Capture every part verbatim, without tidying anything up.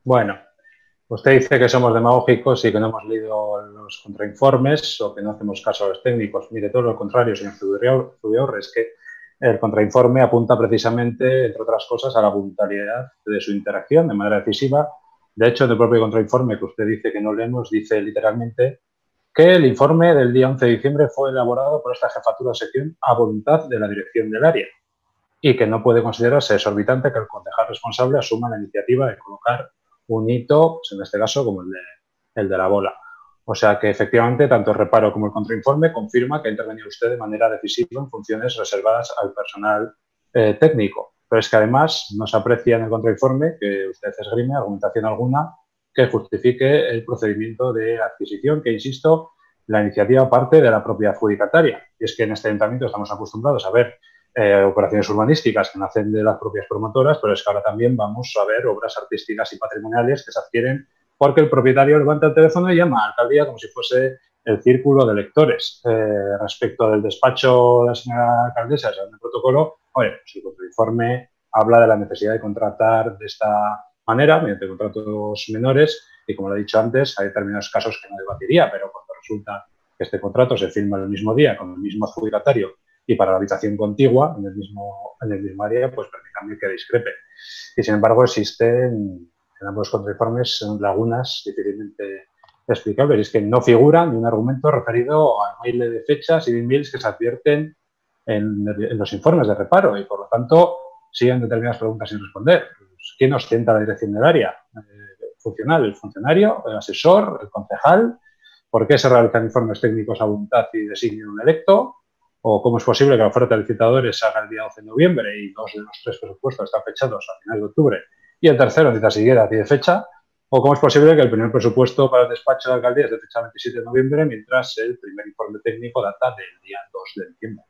Bueno, usted dice que somos demagógicos y que no hemos leído los contrainformes o que no hacemos caso a los técnicos. Mire, todo lo contrario, señor Zubiaurre, es que el contrainforme apunta precisamente, entre otras cosas, a la voluntariedad de su interacción de manera decisiva. De hecho, en el propio contrainforme que usted dice que no leemos, dice literalmente que el informe del día once de diciembre fue elaborado por esta jefatura de sección a voluntad de la dirección del área y que no puede considerarse exorbitante que el concejal responsable asuma la iniciativa de colocar un hito, pues en este caso, como el de, el de la bola. O sea que, efectivamente, tanto el reparo como el contrainforme confirma que ha intervenido usted de manera decisiva en funciones reservadas al personal eh, técnico. Pero es que, además, no se aprecia en el contrainforme que usted esgrime argumentación alguna que justifique el procedimiento de adquisición, que, insisto, la iniciativa parte de la propia adjudicataria. Y es que en este ayuntamiento estamos acostumbrados a ver eh, operaciones urbanísticas que nacen de las propias promotoras, pero es que ahora también vamos a ver obras artísticas y patrimoniales que se adquieren porque el propietario levanta el teléfono y llama a la alcaldía como si fuese el círculo de lectores. Eh, respecto del despacho de la señora alcaldesa, según el protocolo, oye, su informe habla de la necesidad de contratar de esta manera, mediante contratos menores, y como lo he dicho antes, hay determinados casos que no debatiría, pero cuando resulta que este contrato se firma el mismo día con el mismo adjudicatario y para la habitación contigua, en el mismo, en el mismo área, pues prácticamente que discrepe. Y sin embargo, existen en ambos contrainformes lagunas difícilmente explicables. Y es que no figura ni un argumento referido al baile de fechas y de emails que se advierten en, en los informes de reparo y, por lo tanto, siguen determinadas preguntas sin responder. ¿Quién ostenta la dirección del área? Eh, funcional, el funcionario, el asesor, el concejal. ¿Por qué se realizan informes técnicos a voluntad y designan un electo? ¿O cómo es posible que la oferta de licitadores se haga el día doce de noviembre y dos de los tres presupuestos están fechados a finales de octubre y el tercero ni tan siquiera tiene fecha? ¿O cómo es posible que el primer presupuesto para el despacho de alcaldía es de fecha veintisiete de noviembre, mientras el primer informe técnico data del día dos de diciembre?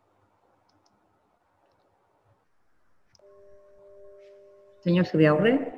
Señor Zubiaurre.